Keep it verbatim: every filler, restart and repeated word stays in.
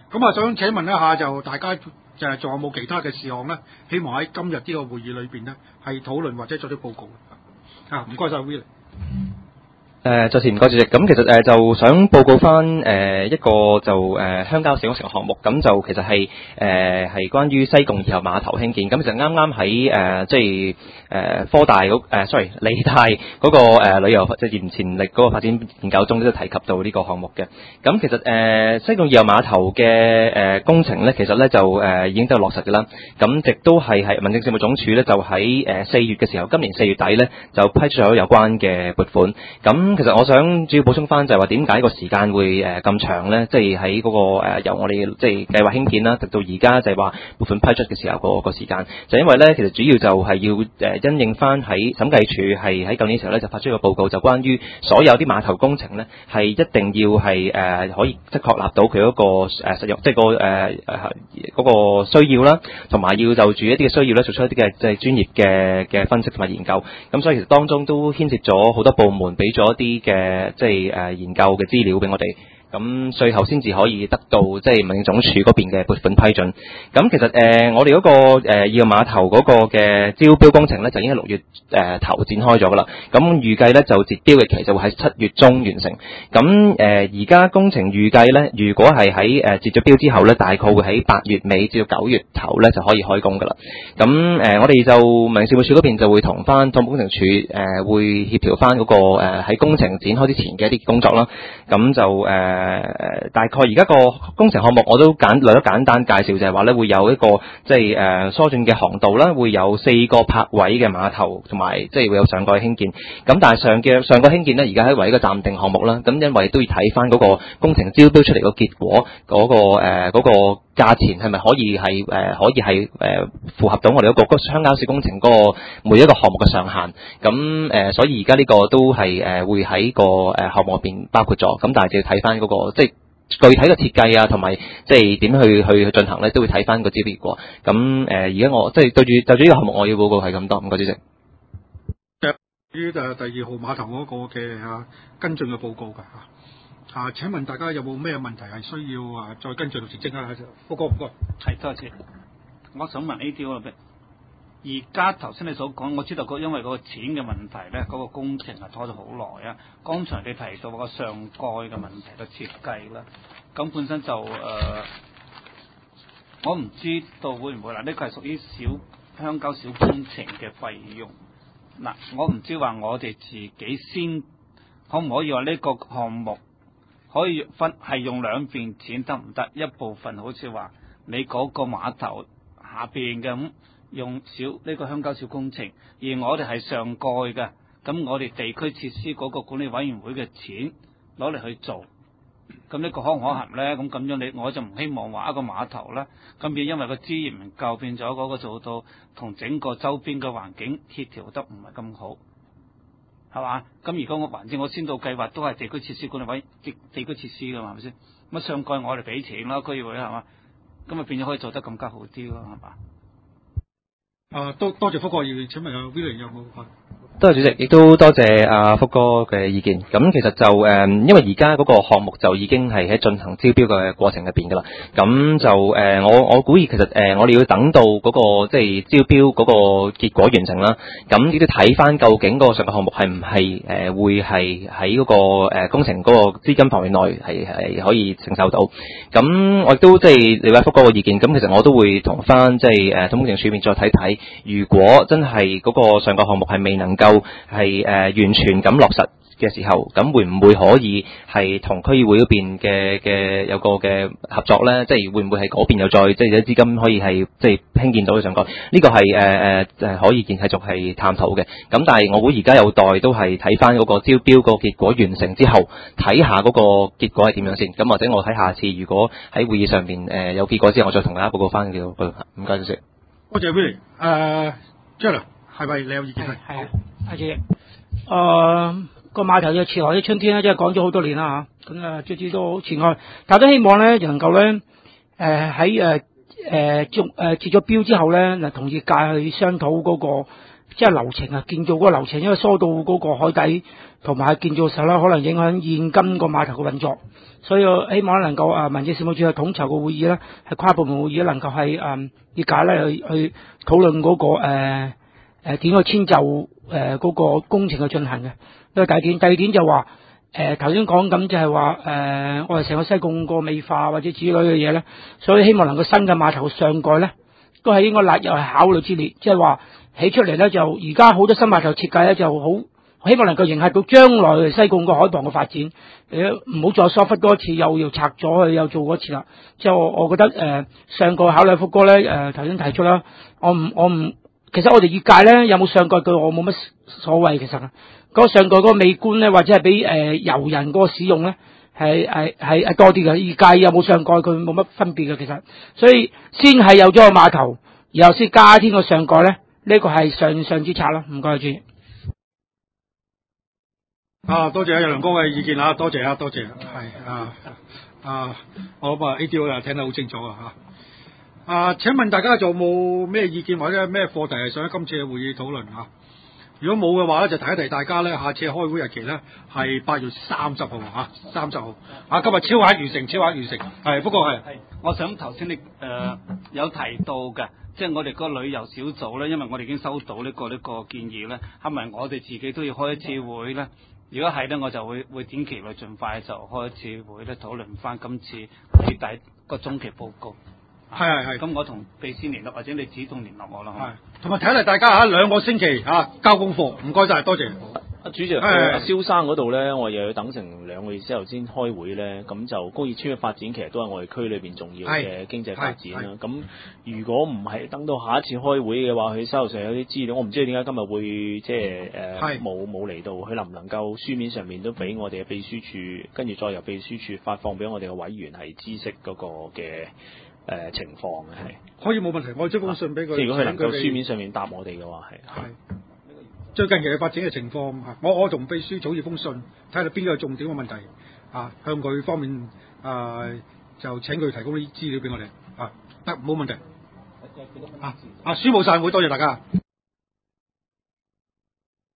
咁啊，想請問一下，就大家就係仲有冇其他嘅事項咧？希望喺今日呢個會議裏邊咧，係討論或者作出報告啊！唔該晒 Willie。 誒，再次唔該主席。咁其實誒、呃、就想報告翻誒、呃、一個就誒、呃、鄉郊小工程項目，咁就其實係誒係關於西貢二號碼頭興建。咁其實啱啱喺誒即係誒科大嗰、呃、sorry 理大嗰、那個、呃、旅遊即係鹽潛力嗰個發展研究中都提及到呢個項目嘅。咁其實誒、呃、西貢二號碼頭嘅誒、呃、工程咧，其實咧就誒、呃、已經都落實嘅啦。咁亦都係係民政事務總署咧，就喺誒四月嘅時候，今年四月底咧就批出咗有關嘅撥款。咁咁其實我想主要補充翻就係話點解個時間會誒咁長咧？即係喺嗰個誒由我哋即係計劃興建啦，直到而家就係話撥款批出嘅時候個個時間，就因為咧其實主要就係要誒因應翻喺審計署係喺舊年時候咧就發出一個報告，就關於所有啲碼頭工程咧係一定要係誒可以即係確立到佢嗰個誒實用即係個誒誒嗰個需要啦，同埋要就住一啲嘅需要咧做出一啲嘅即係專業嘅嘅分析同埋研究。咁所以其實當中都牽涉咗好多部門俾咗啲嘅即係誒研究嘅資料俾我哋，咁最後先至可以得到即係民政總署嗰邊嘅撥款批准。咁其實誒、呃、我哋嗰、那個誒二號碼頭嗰個嘅招標工程咧，就已經係六月誒、呃、頭展開咗噶啦。咁預計咧就截標嘅期就會喺七月中完成。咁誒而家工程預計咧，如果係喺誒截咗標之後咧，大概會喺八月尾至到九月頭咧就可以開工噶啦。咁誒、呃、我哋就民政事務署嗰邊就會同翻土木工程署誒、呃、會協調翻嗰個誒喺、呃、工程展開之前嘅一啲工作啦。咁就誒。呃誒、呃，大概而家個工程項目我都簡略咗簡單介紹，就係話咧會有一個即係誒疏浚嘅航道啦，會有四個泊位嘅碼頭，同埋即係會有上蓋興建。咁但係上嘅上蓋興建呢，而家係為一個暫定項目啦。咁因為都要睇翻嗰個工程招標出嚟個結果，嗰、嗰個誒嗰、呃嗰個價錢係咪可以係誒、呃、可以係誒、呃、符合到我哋嗰個鄉郊小工程嗰個每一個項目嘅上限。咁誒、呃，所以而家呢個都係誒、呃、會喺個誒項目入邊包括咗。咁但係就要睇翻嗰個即係具體嘅設計啊，同埋即係點去去去進行咧，都會睇翻個招標結果。咁誒，而家我即係對住對住呢個項目，我要報告係咁多。唔該，主席。 至於誒第二號碼頭嗰個嘅啊跟進嘅報告㗎嚇啊！請問大家有冇咩問題係需要啊再跟進到前職啊？福哥唔該。 係多謝。我想問 A D O 啦，而家頭先你所講，我知道個因為嗰個錢嘅問題咧，嗰、嗰個工程係拖咗好耐啊。剛才你提到個上蓋嘅問題嘅設計啦，咁本身就誒、呃，我唔知道會唔會嗱，呢個係屬於小鄉郊小工程嘅費用嗱，我唔知話我哋自己先可唔可以話呢個項目可以分係用兩邊錢得唔得？一部分好似話你嗰個碼頭下邊嘅咁。用小呢、這個鄉郊小工程，而我哋係上蓋嘅，咁我哋地區設施嗰個管理委員會嘅錢攞嚟去做，咁呢個可唔可行咧？咁咁樣你我就唔希望話一個碼頭啦，咁變因為個資源唔夠，變咗嗰個做到同整個周邊嘅環境協調得唔係咁好，係嘛？咁如果我環境我先導計劃都係地區設施管理委地地區設施噶嘛，係咪先？咁上蓋我哋俾錢啦，區議會係嘛？咁啊變咗可以做得更加好啲咯，係嘛？ 啊，多多謝福哥，要請問阿 Willie 有冇？ 多謝主席，亦都多謝阿福哥嘅意見。咁其實就誒、呃，因為而家嗰個項目就已經係喺進行招標嘅過程入邊噶啦。咁就誒、呃，我我估計其實誒、呃，我哋要等到嗰、那個即係招標嗰個結果完成啦。咁亦都睇翻究竟嗰個上個項目係唔係誒會係喺嗰個誒、呃、工程嗰個資金範圍內係係可以承受到。咁我亦都即係了解福哥嘅意見。咁其實我都會同翻即係誒土木工程署面再睇睇，如果真係嗰個上個項目係未能夠係誒、呃、完全咁落實嘅時候，咁會唔會可以係同區議會嗰邊嘅嘅有個嘅合作咧？即係會唔會係嗰邊又再即係啲資金可以係即係興建到嘅上蓋？呢、這個係誒誒誒可以見繼續係探討嘅。咁但係我會而家有待都係睇翻嗰個招標個結果完成之後，睇下嗰個結果係點樣先。咁或者我睇下次如果喺會議上邊誒、呃、有結果之後，我再同大家報告翻嘅。唔該，主席。 多謝 Willie。誒 Jerry 係咪你有意見？係係啊，阿主席。誒個碼頭嘅前海的春天咧，即係講咗好多年啦嚇。咁啊，卒之都好前愛，但係都希望咧能夠咧誒喺誒誒中誒截咗標之後咧，嗱同業界去商討嗰個即係流程啊，建造嗰個流程，因為疏到嗰個海底同埋建造嘅時候咧，可能影響現今個碼頭嘅運作，所以我希望能夠啊民政事務處去統籌個會議咧，係跨部門會議能夠係誒業界咧去去討論嗰、那個誒誒點去遷就誒嗰個工程去進行嘅。呢個第一點，第二點就話誒頭先講緊就係話誒我哋成個西貢個美化或者之類嘅嘢咧，所以希望能夠新嘅碼頭上蓋咧都係應該納入係考慮之列，即係話。起出嚟咧就而家好多新碼頭設計咧就好，希望能夠迎合到將來西貢個海傍嘅發展，誒唔好再疏忽多一次，又要拆咗佢，又做過一次啦。即係我我覺得誒、呃、上蓋考慮福哥咧誒頭先提出啦，我唔我唔，其實我哋業界咧有冇上蓋佢我冇乜所謂，其實嗰、那個上蓋嗰個美觀咧或者係俾誒遊人嗰個使用咧係係係係多啲嘅，業界有冇上蓋佢冇乜分別嘅其實，所以先係有咗個碼頭，然後先加添個上蓋咧。呢個係上上之策啦，唔該主席。 啊，多謝阿梁哥嘅意見啊，多謝啊，多謝，係啊啊，我諗啊 A D O 又聽得好清楚啊嚇。啊，請問大家仲有冇咩意見或者咩課題係想喺今次嘅會議討論啊？如果冇嘅話咧，就提一提大家咧，下次開會日期咧係八月三十號嚇，三十號啊，今日超額完成，超額完成，係不過係， 我想頭先你誒、呃、有提到嘅，即係我哋個旅遊小組咧，因為我哋已經收到呢、呢個呢、呢個建議咧，係咪我哋自己都要開一次會咧？如果係咧，我就會會短期內盡快就開一次會咧，討論翻今次第第個中期報告。 係係係。 咁我同秘書聯絡，或者你主動聯絡我啦。 係。同埋提一提大家嚇，兩個星期嚇交功課，唔該晒，多謝。 阿主席，阿蕭生嗰度咧，我又要等成兩個月之後先開會咧，咁就高爾村嘅發展其實都係我哋區裏邊重要嘅經濟發展啦。咁如果唔係等到下一次開會嘅話，佢手頭上有啲資料，我唔知點解今日會即係誒冇冇嚟到，佢能唔能夠書面上面都俾我哋嘅秘書處，跟住再由秘書處發放俾我哋嘅委員係知悉嗰個嘅誒、呃、情況嘅係。 可以冇問題，我將封信俾佢。 即係如果佢能夠書面上面答我哋嘅話係。係。 最近期嘅發展嘅情況嚇，我我同秘書草擬封信，睇下邊個有重點嘅問題啊，向佢方面啊就請佢提供啲資料俾我哋啊，得冇問題啊啊，書務散會，多謝大家。